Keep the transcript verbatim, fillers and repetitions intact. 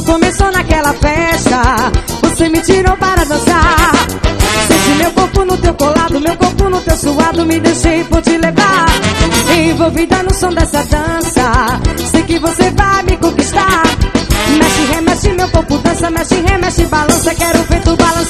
começou naquela festa, você me tirou para dançar. Sente meu corpo no teu colado, meu corpo no teu suado, me deixei por te levar. Envolvida no som dessa dança, sei que você vai me conquistar. Mexe, remexe, meu corpo dança, mexe, remexe, balança. Quero ver tu balançar.